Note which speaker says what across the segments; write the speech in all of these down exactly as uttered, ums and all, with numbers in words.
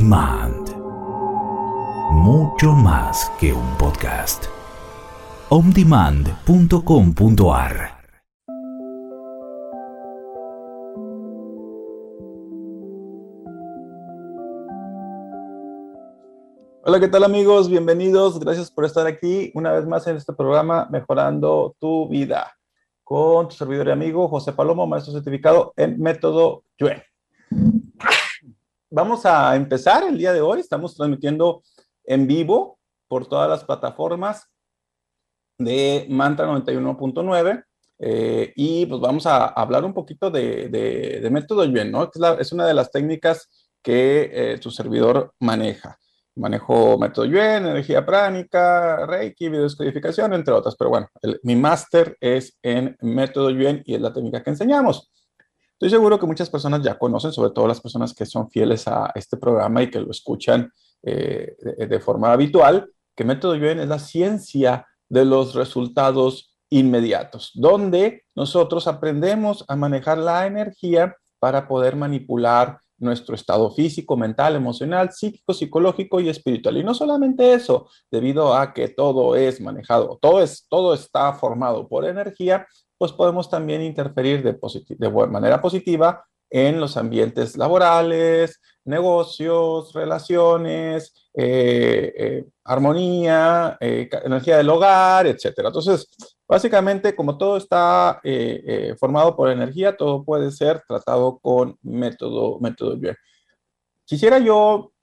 Speaker 1: Demand. Mucho más que un podcast. on demand punto com punto a r.
Speaker 2: Hola, ¿qué tal amigos? Bienvenidos. Gracias por estar aquí una vez más en este programa Mejorando tu Vida con tu servidor y amigo José Palomo, maestro certificado en Método Yuen. Vamos a empezar el día de hoy. Estamos transmitiendo en vivo por todas las plataformas de Mantra noventa y uno punto nueve eh, y pues vamos a hablar un poquito de, de, de Método Yuen, ¿no? Que es, la, es una de las técnicas que eh, tu servidor maneja. Manejo Método Yuen, energía pránica, Reiki, videodescodificación, entre otras. Pero bueno, el, mi máster es en Método Yuen y es la técnica que enseñamos. Estoy seguro que muchas personas ya conocen, sobre todo las personas que son fieles a este programa y que lo escuchan eh, de, de forma habitual, que Método Yuen es la ciencia de los resultados inmediatos, donde nosotros aprendemos a manejar la energía para poder manipular nuestro estado físico, mental, emocional, psíquico, psicológico y espiritual. Y no solamente eso, debido a que todo es manejado, todo, es, todo está formado por energía, pues podemos también interferir de, de manera positiva en los ambientes laborales, negocios, relaciones, eh, eh, armonía, eh, energía del hogar, etcétera. Entonces, básicamente, como todo está eh, eh, formado por energía, todo puede ser tratado con método, método Yuen. Quisiera yo,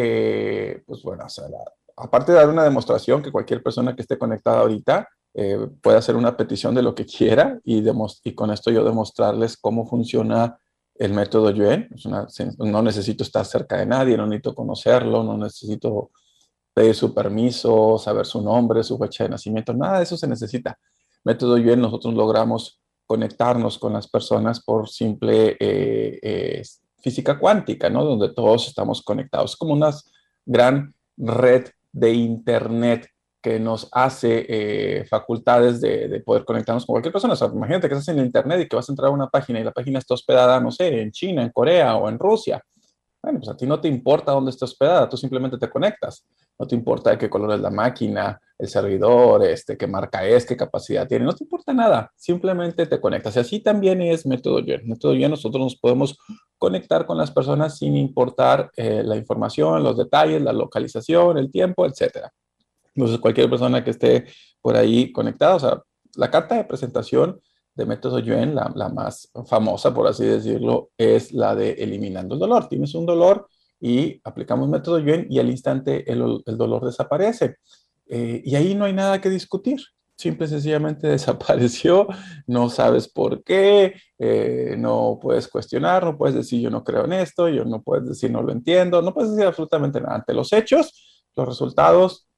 Speaker 2: eh, pues bueno, o sea, la, aparte de dar una demostración que cualquier persona que esté conectada ahorita eh, puede hacer una petición de lo que quiera y, y con esto yo demostrarles cómo funciona el método Yuen. Es una, no necesito estar cerca de nadie, no necesito conocerlo, no necesito pedir su permiso, saber su nombre, su fecha de nacimiento, nada de eso se necesita. Método Yuen, nosotros logramos conectarnos con las personas por simple eh, eh, física cuántica, ¿no? Donde todos estamos conectados. Es como una gran red de internet que nos hace eh, facultades de, de poder conectarnos con cualquier persona. O sea, imagínate que estás en el internet y que vas a entrar a una página y la página está hospedada, no sé, en China, en Corea o en Rusia. Bueno, pues a ti no te importa dónde está hospedada, tú simplemente te conectas. No te importa de qué color es la máquina, el servidor, este, qué marca es, qué capacidad tiene, no te importa nada, simplemente te conectas. Y así también es Método Yuen. Método Yuen, nosotros nos podemos conectar con las personas sin importar eh, la información, los detalles, la localización, el tiempo, etcétera. Entonces, cualquier persona que esté por ahí conectada, o sea, la carta de presentación de Método Yuen, la, la más famosa, por así decirlo, es la de eliminando el dolor. Tienes un dolor y aplicamos Método Yuen y al instante el, el dolor desaparece. Eh, y ahí no hay nada que discutir. Simple y sencillamente desapareció, no sabes por qué, eh, no puedes cuestionar, no puedes decir yo no creo en esto, yo no puedes decir no lo entiendo, no puedes decir absolutamente nada. Ante los hechos, los resultados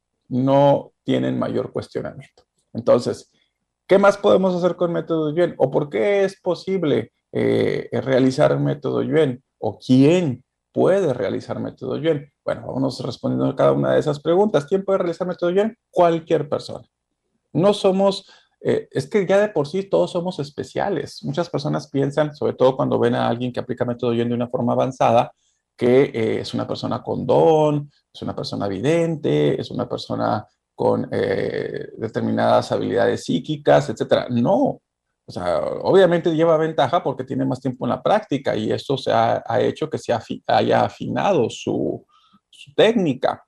Speaker 2: no tienen mayor cuestionamiento. Entonces, ¿qué más podemos hacer con Método Yuen? ¿O por qué es posible eh, realizar Método Yuen? ¿O quién puede realizar Método Yuen? Bueno, vamos respondiendo a cada una de esas preguntas. ¿Quién puede realizar Método Yuen? Cualquier persona. No somos, eh, es que ya de por sí todos somos especiales. Muchas personas piensan, sobre todo cuando ven a alguien que aplica Método Yuen de una forma avanzada, que eh, es una persona con don, es una persona vidente, es una persona con eh, determinadas habilidades psíquicas, etcétera. No, o sea, obviamente lleva ventaja porque tiene más tiempo en la práctica y esto se ha, ha hecho que se afi haya afinado su, su técnica,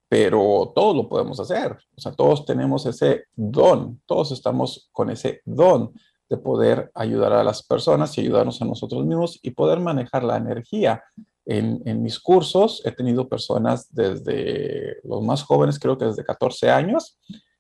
Speaker 2: pero todos lo podemos hacer. O sea, todos tenemos ese don, todos estamos con ese don de poder ayudar a las personas y ayudarnos a nosotros mismos y poder manejar la energía. En, en mis cursos he tenido personas desde los más jóvenes, creo que desde catorce años,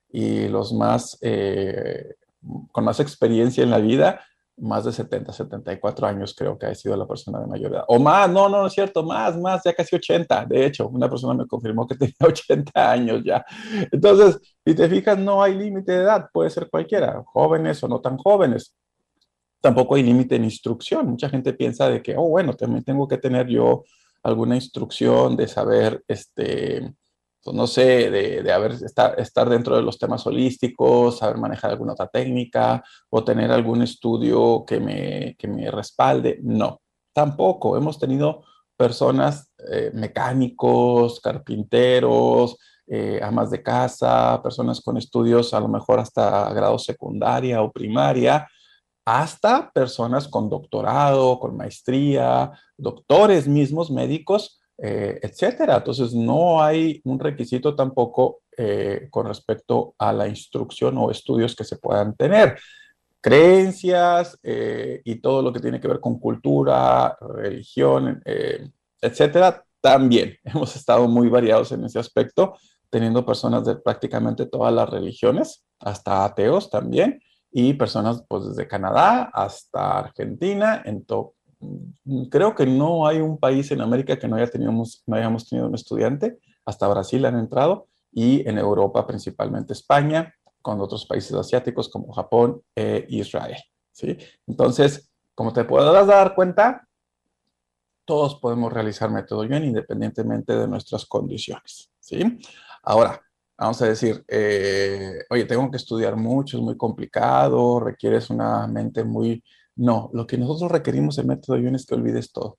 Speaker 2: y los más, eh, con más experiencia en la vida, más de setenta, setenta y cuatro años creo que ha sido la persona de mayor edad. O más, no, no, no es cierto, más, más, ya casi ochenta. De hecho, una persona me confirmó que tenía ochenta años ya. Entonces, si te fijas, no hay límite de edad, puede ser cualquiera, jóvenes o no tan jóvenes. Tampoco hay límite en instrucción. Mucha gente piensa de que, oh, bueno, también tengo que tener yo alguna instrucción de saber, este, pues no sé, de, de haber, estar, estar dentro de los temas holísticos, saber manejar alguna otra técnica o tener algún estudio que me, que me respalde. No, tampoco. Hemos tenido personas eh, mecánicos, carpinteros, eh, amas de casa, personas con estudios a lo mejor hasta grado secundaria o primaria, hasta personas con doctorado, con maestría, doctores mismos, médicos, eh, etcétera. Entonces, no hay un requisito tampoco eh, con respecto a la instrucción o estudios que se puedan tener. Creencias eh, y todo lo que tiene que ver con cultura, religión, eh, etcétera, también hemos estado muy variados en ese aspecto, teniendo personas de prácticamente todas las religiones, hasta ateos también, y personas pues desde Canadá hasta Argentina. En to- Creo que no hay un país en América que no, haya tenido, no hayamos tenido un estudiante, hasta Brasil han entrado, y en Europa principalmente España, con otros países asiáticos como Japón e Israel, ¿sí? Entonces, como te podrás dar cuenta, todos podemos realizar método Yuen independientemente de nuestras condiciones, ¿sí? Ahora, vamos a decir, eh, oye, tengo que estudiar mucho, es muy complicado, requieres una mente muy... No, lo que nosotros requerimos en método Yuen es que olvides todo.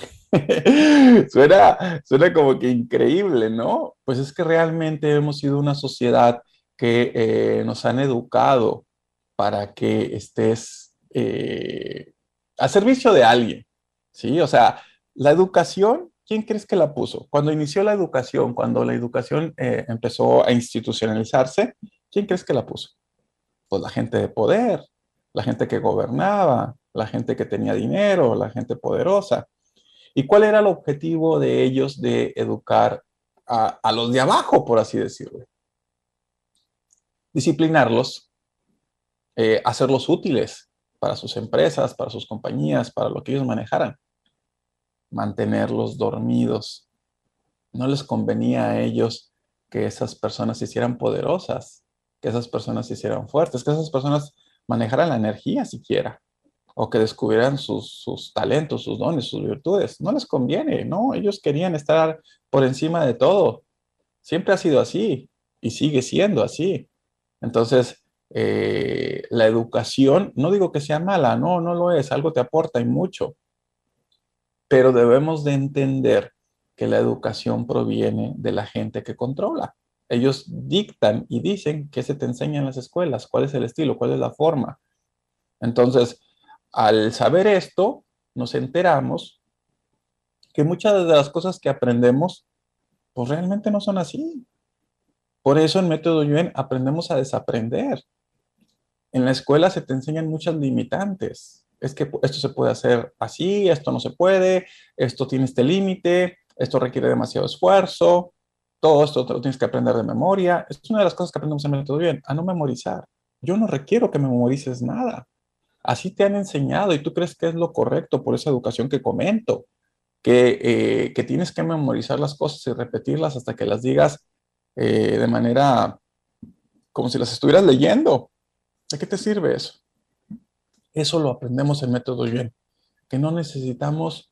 Speaker 2: suena, suena como que increíble, ¿no? Pues es que realmente hemos sido una sociedad que eh, nos han educado para que estés eh, a servicio de alguien, ¿sí? O sea, la educación, ¿quién crees que la puso? Cuando inició la educación, cuando la educación eh, empezó a institucionalizarse, ¿quién crees que la puso? Pues la gente de poder, la gente que gobernaba, la gente que tenía dinero, la gente poderosa. ¿Y cuál era el objetivo de ellos de educar a, a los de abajo, por así decirlo? Disciplinarlos, eh, hacerlos útiles para sus empresas, para sus compañías, para lo que ellos manejaran, mantenerlos dormidos. No les convenía a ellos que esas personas se hicieran poderosas, que esas personas se hicieran fuertes, que esas personas manejaran la energía siquiera, o que descubrieran sus, sus talentos, sus dones, sus virtudes. No les conviene, ¿no? Ellos querían estar por encima de todo. Siempre ha sido así y sigue siendo así. Entonces, eh, la educación, no digo que sea mala, no, no lo es, algo te aporta y mucho, pero debemos de entender que la educación proviene de la gente que controla. Ellos dictan y dicen qué se te enseña en las escuelas, cuál es el estilo, cuál es la forma. Entonces, al saber esto, nos enteramos que muchas de las cosas que aprendemos, pues realmente no son así. Por eso en Método Yuen aprendemos a desaprender. En la escuela se te enseñan muchas limitantes. Es que esto se puede hacer así, esto no se puede, esto tiene este límite, esto requiere demasiado esfuerzo, todo esto te lo tienes que aprender de memoria. Es una de las cosas que aprendemos en Método Yuen, a no memorizar. Yo no requiero que me memorices nada. Así te han enseñado y tú crees que es lo correcto por esa educación que comento, que, eh, que tienes que memorizar las cosas y repetirlas hasta que las digas eh, de manera como si las estuvieras leyendo. ¿De qué te sirve eso? Eso lo aprendemos en Método Yuen, que no necesitamos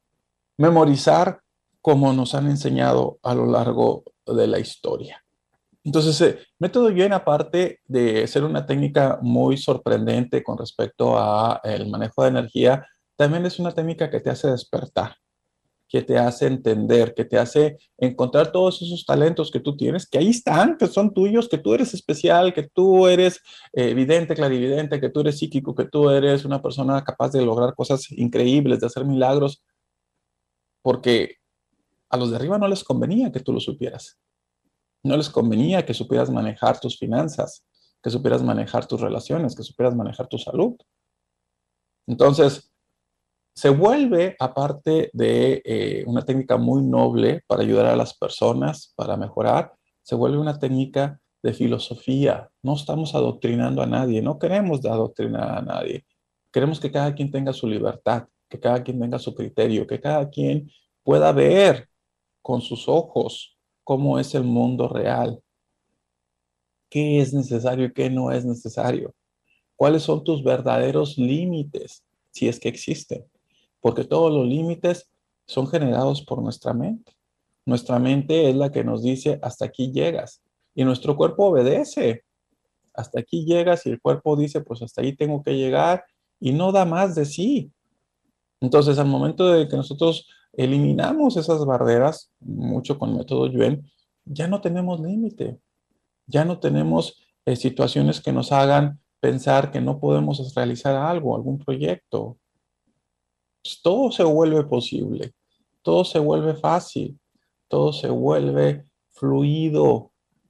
Speaker 2: memorizar como nos han enseñado a lo largo de la historia. Entonces, eh, Método Yuen, aparte de ser una técnica muy sorprendente con respecto a el manejo de energía, también es una técnica que te hace despertar, que te hace entender, que te hace encontrar todos esos talentos que tú tienes, que ahí están, que son tuyos, que tú eres especial, que tú eres eh, evidente, clarividente, que tú eres psíquico, que tú eres una persona capaz de lograr cosas increíbles, de hacer milagros, porque a los de arriba no les convenía que tú lo supieras. No les convenía que supieras manejar tus finanzas, que supieras manejar tus relaciones, que supieras manejar tu salud. Entonces, se vuelve, aparte de eh, una técnica muy noble para ayudar a las personas, para mejorar, se vuelve una técnica de filosofía. No estamos adoctrinando a nadie, no queremos adoctrinar a nadie. Queremos que cada quien tenga su libertad, que cada quien tenga su criterio, que cada quien pueda ver con sus ojos cómo es el mundo real, qué es necesario y qué no es necesario, cuáles son tus verdaderos límites, si es que existen, porque todos los límites son generados por nuestra mente. Nuestra mente es la que nos dice hasta aquí llegas y nuestro cuerpo obedece. Hasta aquí llegas y el cuerpo dice pues hasta ahí tengo que llegar y no da más de sí. Entonces, al momento de que nosotros eliminamos esas barreras, mucho con el método Yuen, ya no tenemos límite, ya no tenemos eh, situaciones que nos hagan pensar que no podemos realizar algo, algún proyecto. Pues todo se vuelve posible, todo se vuelve fácil, todo se vuelve fluido.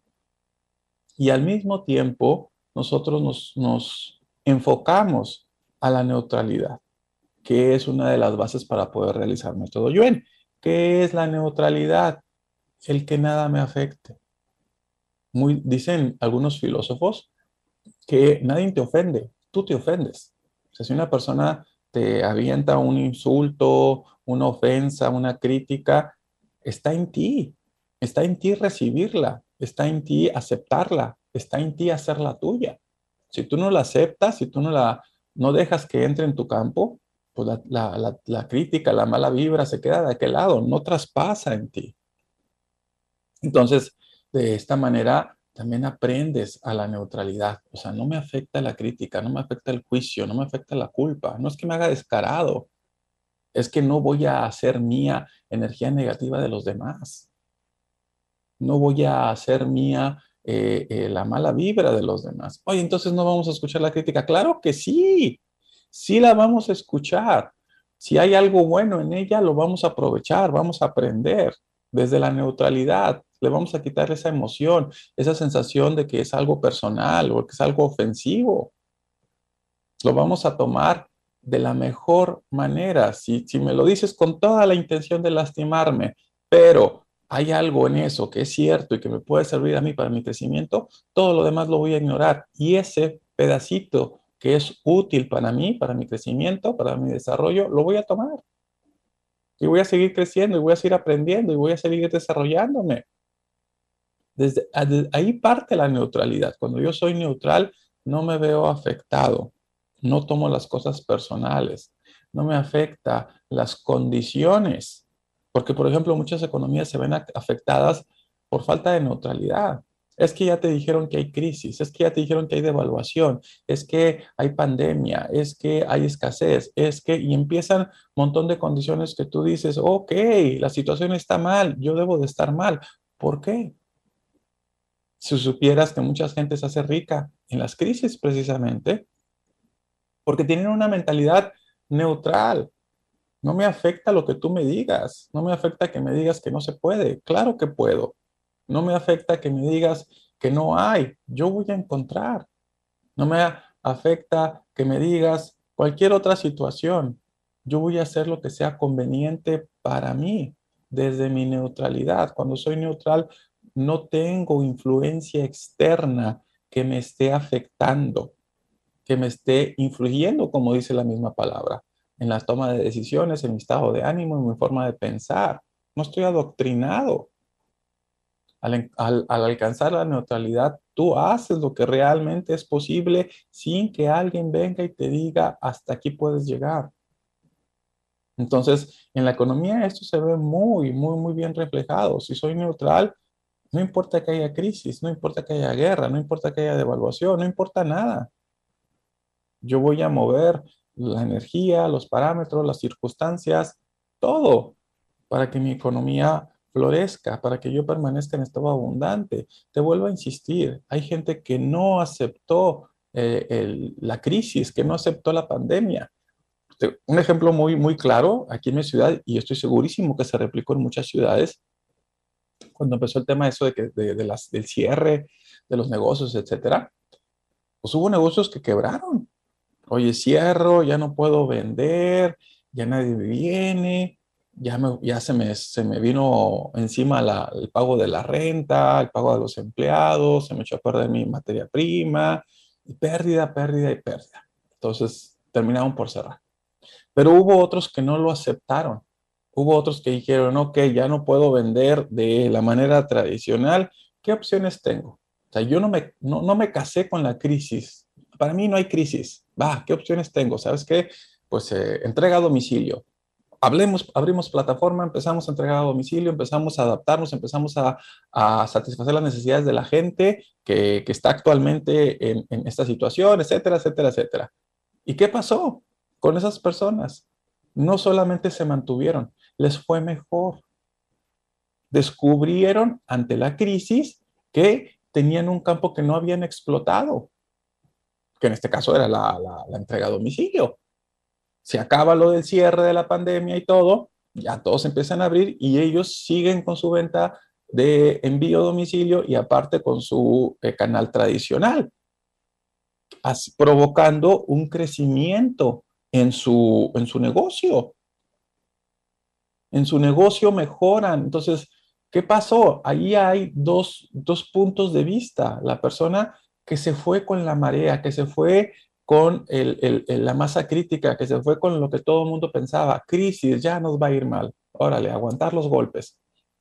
Speaker 2: Y al mismo tiempo, nosotros nos, nos enfocamos a la neutralidad, que es una de las bases para poder realizar método Yuen. ¿Qué es la neutralidad? El que nada me afecte. Muy, dicen algunos filósofos que nadie te ofende, tú te ofendes. O sea, si una persona te avienta un insulto, una ofensa, una crítica, está en ti, está en ti recibirla, está en ti aceptarla, está en ti hacerla tuya. Si tú no la aceptas, si tú no la no dejas que entre en tu campo, pues la, la, la, la crítica, la mala vibra se queda de aquel lado, no traspasa en ti. Entonces, de esta manera también aprendes a la neutralidad. O sea, no me afecta la crítica, no me afecta el juicio, no me afecta la culpa. No es que me haga descarado, es que no voy a hacer mía energía negativa de los demás. No voy a hacer mía eh, eh, la mala vibra de los demás. Oye, entonces no vamos a escuchar la crítica. Claro que sí, sí la vamos a escuchar. Si hay algo bueno en ella, lo vamos a aprovechar, vamos a aprender desde la neutralidad. Le vamos a quitar esa emoción, esa sensación de que es algo personal o que es algo ofensivo. Lo vamos a tomar de la mejor manera. Si, si me lo dices con toda la intención de lastimarme, pero hay algo en eso que es cierto y que me puede servir a mí para mi crecimiento, todo lo demás lo voy a ignorar. Y ese pedacito que es útil para mí, para mi crecimiento, para mi desarrollo, lo voy a tomar. Y voy a seguir creciendo y voy a seguir aprendiendo y voy a seguir desarrollándome. Desde, desde ahí parte la neutralidad. Cuando yo soy neutral, no me veo afectado, no tomo las cosas personales, no me afecta las condiciones, porque por ejemplo muchas economías se ven afectadas por falta de neutralidad. Es que ya te dijeron que hay crisis, es que ya te dijeron que hay devaluación, es que hay pandemia, es que hay escasez, es que, y empiezan un montón de condiciones que tú dices, ok, la situación está mal, yo debo de estar mal. ¿Por qué? Si supieras que mucha gente se hace rica en las crisis precisamente porque tienen una mentalidad neutral. No me afecta lo que tú me digas. No me afecta que me digas que no se puede. Claro que puedo. No me afecta que me digas que no hay. Yo voy a encontrar. No me afecta que me digas cualquier otra situación. Yo voy a hacer lo que sea conveniente para mí desde mi neutralidad. Cuando soy neutral, no tengo influencia externa que me esté afectando, que me esté influyendo, como dice la misma palabra, en la toma de decisiones, en mi estado de ánimo, en mi forma de pensar. No estoy adoctrinado. Al, al, al, alcanzar la neutralidad, tú haces lo que realmente es posible sin que alguien venga y te diga hasta aquí puedes llegar. Entonces, en la economía esto se ve muy, muy, muy bien reflejado. Si soy neutral, no importa que haya crisis, no importa que haya guerra, no importa que haya devaluación, no importa nada. Yo voy a mover la energía, los parámetros, las circunstancias, todo para que mi economía florezca, para que yo permanezca en estado abundante. Te vuelvo a insistir, hay gente que no aceptó eh, el, la crisis, que no aceptó la pandemia. Un ejemplo muy, muy claro aquí en mi ciudad, y estoy segurísimo que se replicó en muchas ciudades, cuando empezó el tema eso de que, de, de las, del cierre de los negocios, etcétera, pues hubo negocios que quebraron. Oye, cierro, ya no puedo vender, ya nadie viene, ya, me, ya se, me, se me vino encima la, el pago de la renta, el pago de los empleados, se me echó a perder mi materia prima, y pérdida, pérdida y pérdida. Entonces terminaron por cerrar. Pero hubo otros que no lo aceptaron. Hubo otros que dijeron, ok, ya no puedo vender de la manera tradicional, ¿qué opciones tengo? O sea, yo no me, no, no me casé con la crisis. Para mí no hay crisis. Va, ¿qué opciones tengo? ¿Sabes qué? Pues eh, entrega a domicilio. Hablemos, abrimos plataforma, empezamos a entregar a domicilio, empezamos a adaptarnos, empezamos a, a satisfacer las necesidades de la gente que, que está actualmente en, en esta situación, etcétera, etcétera, etcétera. ¿Y qué pasó con esas personas? no solamente se mantuvieron, les fue mejor. Descubrieron ante la crisis que tenían un campo que no habían explotado, que en este caso era la, la, la entrega a domicilio. Se acaba lo del cierre de la pandemia y todo, ya todos empiezan a abrir y ellos siguen con su venta de envío a domicilio y aparte con su eh, canal tradicional, así, provocando un crecimiento en su, en su negocio. En su negocio mejoran. Entonces, ¿qué pasó? Ahí hay dos, dos puntos de vista. La persona que se fue con la marea, que se fue con el, el, el, la masa crítica, que se fue con lo que todo el mundo pensaba, crisis, ya nos va a ir mal. Órale, aguantar los golpes.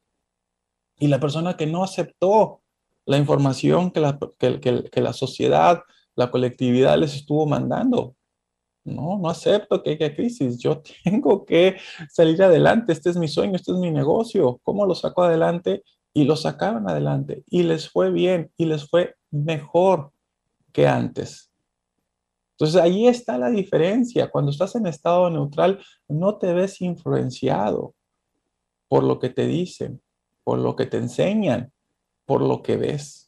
Speaker 2: Y la persona que no aceptó la información que la, que, que, que la sociedad, la colectividad les estuvo mandando. No, no acepto que haya crisis. Yo tengo que salir adelante. Este es mi sueño, este es mi negocio. ¿Cómo lo saco adelante? Y lo sacaron adelante. Y les fue bien y les fue mejor que antes. Entonces ahí está la diferencia. Cuando estás en estado neutral, no te ves influenciado por lo que te dicen, por lo que te enseñan, por lo que ves.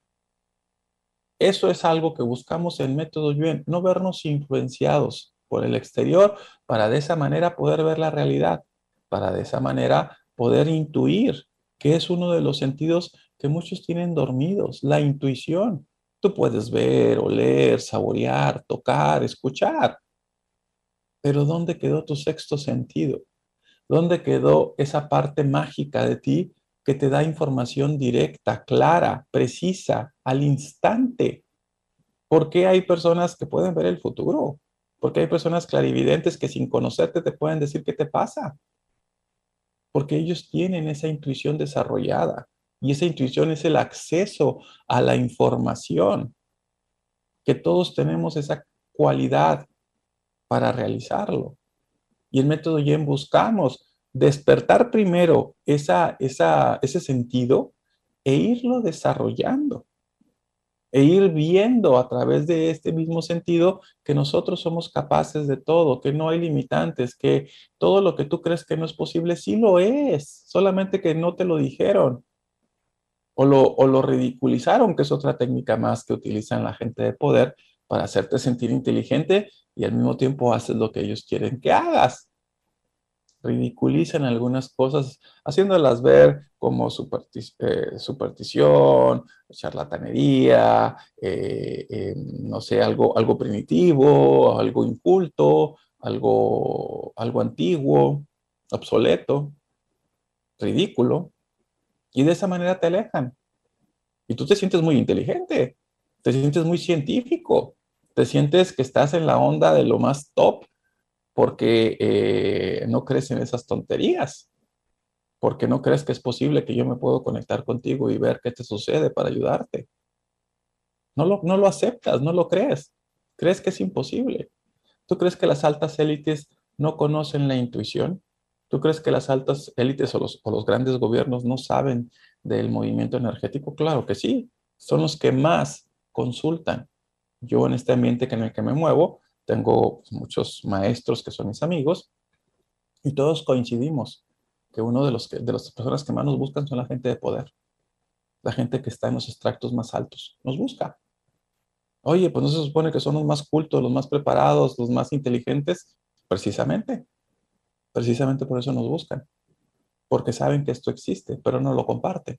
Speaker 2: Eso es algo que buscamos en Método Yuen, no vernos influenciados por el exterior para de esa manera poder ver la realidad, para de esa manera poder intuir, que es uno de los sentidos que muchos tienen dormidos, la intuición. Tú puedes ver, oler, saborear, tocar, escuchar, pero ¿dónde quedó tu sexto sentido? ¿Dónde quedó esa parte mágica de ti que te da información directa, clara, precisa, al instante? ¿Por qué hay personas que pueden ver el futuro? ¿Por qué hay personas clarividentes que sin conocerte te pueden decir qué te pasa? Porque ellos tienen esa intuición desarrollada y esa intuición es el acceso a la información, que todos tenemos esa cualidad para realizarlo. Y el método Yen buscamos despertar primero esa, esa, ese sentido e irlo desarrollando. E ir viendo a través de este mismo sentido que nosotros somos capaces de todo, que no hay limitantes, que todo lo que tú crees que no es posible, sí lo es, solamente que no te lo dijeron o lo, o lo ridiculizaron, que es otra técnica más que utilizan la gente de poder para hacerte sentir inteligente y al mismo tiempo haces lo que ellos quieren que hagas. Ridiculizan algunas cosas, haciéndolas ver como supersti eh, superstición, charlatanería, eh, eh, no sé, algo, algo primitivo, algo inculto, algo, algo antiguo, obsoleto, ridículo, y de esa manera te alejan. Y tú te sientes muy inteligente, te sientes muy científico, te sientes que estás en la onda de lo más top porque eh, no crees en esas tonterías, porque no crees que es posible que yo me puedo conectar contigo y ver qué te sucede para ayudarte. No lo, no lo aceptas, no lo crees. Crees que es imposible. ¿Tú crees que las altas élites no conocen la intuición? ¿Tú crees que las altas élites o los, o los grandes gobiernos no saben del movimiento energético? Claro que sí. Son los que más consultan. Yo en este ambiente en el que me muevo, tengo muchos maestros que son mis amigos y todos coincidimos que uno de los que, de las personas que más nos buscan son la gente de poder, la gente que está en los extractos más altos. Nos busca. Oye, pues no se supone que son los más cultos, los más preparados, los más inteligentes. Precisamente, precisamente por eso nos buscan, porque saben que esto existe, pero no lo comparten.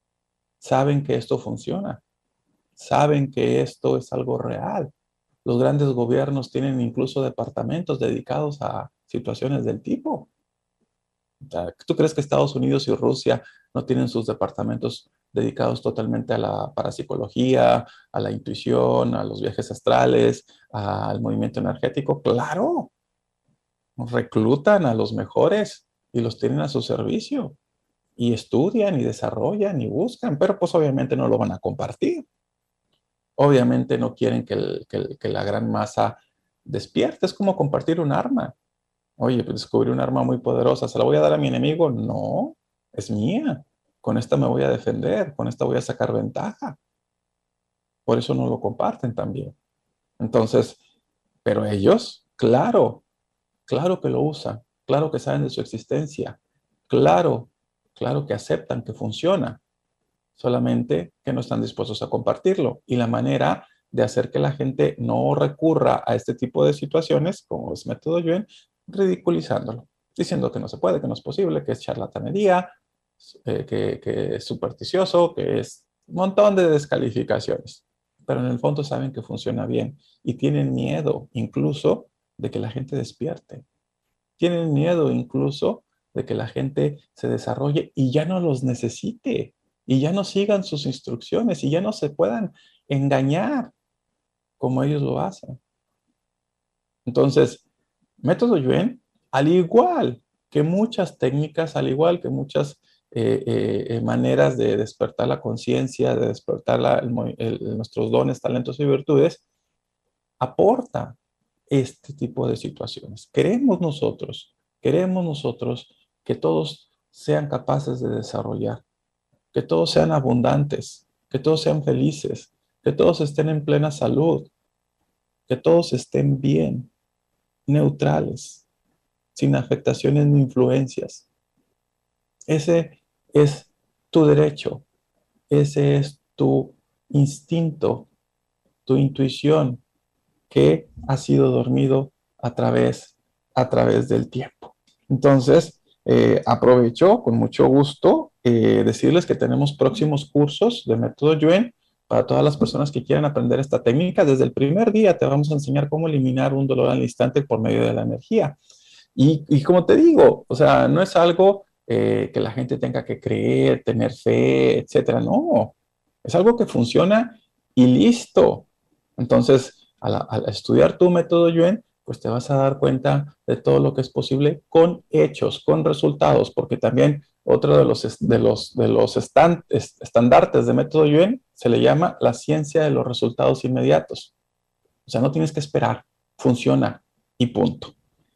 Speaker 2: Saben que esto funciona, saben que esto es algo real. Los grandes gobiernos tienen incluso departamentos dedicados a situaciones del tipo. ¿Tú crees que Estados Unidos y Rusia no tienen sus departamentos dedicados totalmente a la parapsicología, a la intuición, a los viajes astrales, al movimiento energético? Claro, reclutan a los mejores y los tienen a su servicio y estudian y desarrollan y buscan, pero pues obviamente no lo van a compartir. Obviamente no quieren que, el, que, el, que la gran masa despierte, es como compartir un arma. Oye, pues descubrí un arma muy poderosa, ¿se la voy a dar a mi enemigo? No, es mía. Con esta me voy a defender, con esta voy a sacar ventaja. Por eso no lo comparten también. Entonces, pero ellos, claro, Claro que lo usan, claro que saben de su existencia, claro, claro que aceptan que funciona, solamente que no están dispuestos a compartirlo. Y la manera de hacer que la gente no recurra a este tipo de situaciones, como es método Yuen, ridiculizándolo, diciendo que no se puede, que no es posible, que es charlatanería, eh, que, que es supersticioso, que es un montón de descalificaciones. Pero en el fondo saben que funciona bien y tienen miedo incluso de que la gente despierte. Tienen miedo incluso de que la gente se desarrolle y ya no los necesite y ya no sigan sus instrucciones y ya no se puedan engañar como ellos lo hacen. Entonces, método Yuen, al igual que muchas técnicas, al igual que muchas eh, eh, maneras de despertar la conciencia, de despertar la, el, el, nuestros dones, talentos y virtudes, aporta este tipo de situaciones. Queremos nosotros, queremos nosotros que todos sean capaces de desarrollar, que todos sean abundantes, que todos sean felices, que todos estén en plena salud, que todos estén bien, neutrales, sin afectaciones ni influencias. Ese es tu derecho, ese es tu instinto, tu intuición, que ha sido dormido a través, a través del tiempo. Entonces, eh, aprovecho con mucho gusto eh, decirles que tenemos próximos cursos de método Yuen para todas las personas que quieran aprender esta técnica. Desde el primer día te vamos a enseñar cómo eliminar un dolor al instante por medio de la energía. Y, y como te digo, o sea, no es algo eh, que la gente tenga que creer, tener fe, etcétera. No, es algo que funciona y listo. Entonces, al, al estudiar tu método Yuen, pues te vas a dar cuenta de todo lo que es posible con hechos, con resultados, porque también otro de los, de los, de los stand, estandartes de método Yuen se le llama la ciencia de los resultados inmediatos. O sea, no tienes que esperar, funciona y punto.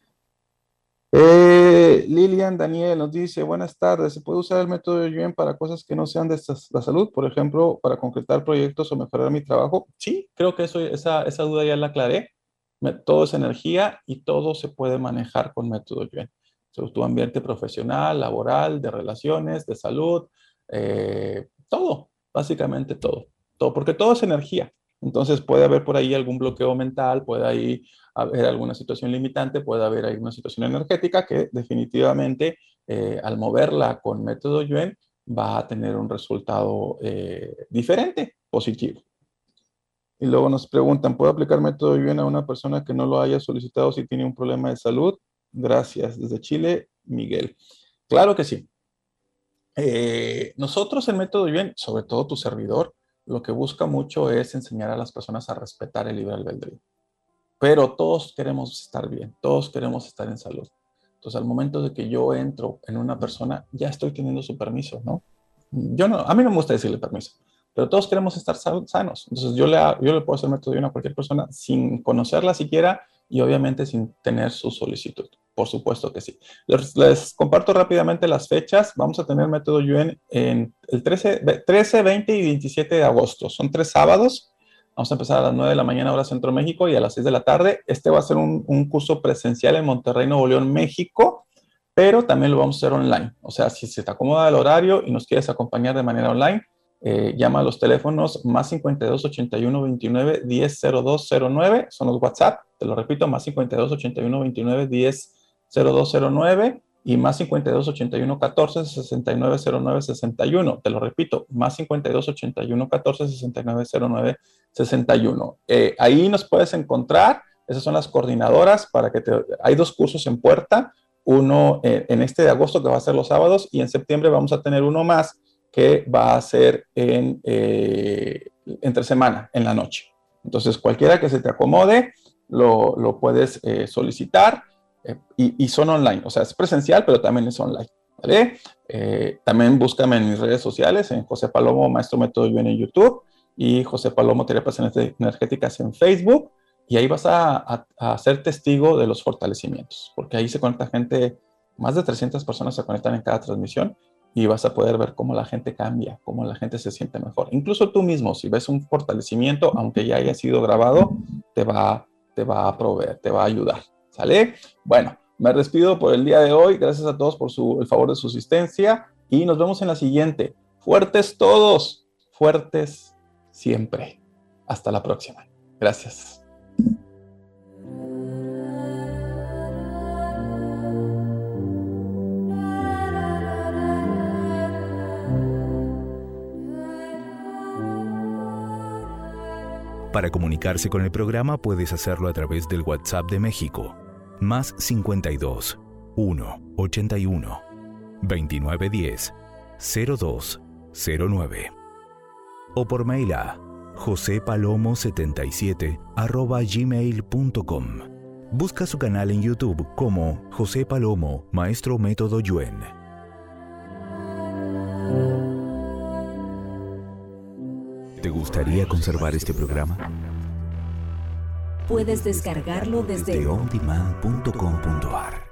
Speaker 2: Eh, Lilian Daniel nos dice, buenas tardes, ¿se puede usar el método Yuen para cosas que no sean de esta, la salud? Por ejemplo, para concretar proyectos o mejorar mi trabajo. Sí, creo que eso, esa, esa duda ya la aclaré. Todo es energía y todo se puede manejar con método Yuen. So, tu ambiente profesional, laboral, de relaciones, de salud, eh, todo, básicamente todo, todo, porque todo es energía. Entonces puede haber por ahí algún bloqueo mental, puede ahí haber alguna situación limitante, puede haber alguna situación energética que definitivamente eh, al moverla con método Yuen va a tener un resultado eh, diferente, positivo. Y luego nos preguntan, ¿puedo aplicar método Yuen a una persona que no lo haya solicitado si tiene un problema de salud? Gracias. Desde Chile, Miguel. Claro que sí. Eh, nosotros en método Yuen, sobre todo tu servidor, lo que busca mucho es enseñar a las personas a respetar el libre albedrío. Pero todos queremos estar bien, todos queremos estar en salud. Entonces, al momento de que yo entro en una persona, ya estoy teniendo su permiso, ¿no? Yo no, a mí no me gusta decirle permiso, pero todos queremos estar sanos. Entonces, yo le, yo le puedo hacer método Yuen a cualquier persona sin conocerla siquiera y obviamente sin tener su solicitud. Por supuesto que sí. Les, les comparto rápidamente las fechas. Vamos a tener método Yuen en el trece, trece, veinte y veintisiete de agosto. Son tres sábados. Vamos a empezar a las nueve de la mañana, hora Centro México, y a las seis de la tarde. Este va a ser un, un curso presencial en Monterrey, Nuevo León, México, pero también lo vamos a hacer online. O sea, si se te acomoda el horario y nos quieres acompañar de manera online, eh, llama a los teléfonos más cincuenta y dos, ochenta y uno, veintinueve, diez, cero dos cero nueve. Son los WhatsApp. Te lo repito, más cincuenta y dos, ochenta y uno, veintinueve, diez, cero dos cero nueve. Y más cincuenta y dos, ochenta y uno, catorce, sesenta y nueve, cero nueve, sesenta y uno. Te lo repito, más cincuenta y dos, ochenta y uno, catorce, sesenta y nueve, cero nueve, sesenta y uno. Eh, ahí nos puedes encontrar. Esas son las coordinadoras para que te... Hay dos cursos en puerta. Uno eh, en este de agosto que va a ser los sábados y en septiembre vamos a tener uno más que va a ser en, eh, entre semana, en la noche. Entonces, cualquiera que se te acomode, lo, lo puedes eh, solicitar. Eh, y, y son online, o sea, es presencial, pero también es online, ¿vale? Eh, también búscame en mis redes sociales, en José Palomo, Maestro Método Yuen en YouTube, y José Palomo, Terapias Energéticas en Facebook, y ahí vas a, a, a ser testigo de los fortalecimientos, porque ahí se conecta gente, más de trescientas personas se conectan en cada transmisión, y vas a poder ver cómo la gente cambia, cómo la gente se siente mejor. Incluso tú mismo, si ves un fortalecimiento, aunque ya haya sido grabado, te va, te va a proveer, te va a ayudar. ¿Sale? Bueno, Me despido por el día de hoy. Gracias a todos por su, el favor de su asistencia y nos vemos en la siguiente. Fuertes todos, fuertes siempre. Hasta la próxima. Gracias.
Speaker 1: Para comunicarse con el programa puedes hacerlo a través del WhatsApp de México, más cincuenta y dos, uno, ochenta y uno, veintinueve diez, cero dos cero nueve. O por mail a josepalomo setenta y siete arroba gmail punto com. Busca su canal en YouTube como José Palomo, Maestro Método Yuen. ¿Te gustaría conservar este programa?
Speaker 3: Puedes descargarlo desde
Speaker 1: on demand punto com punto a r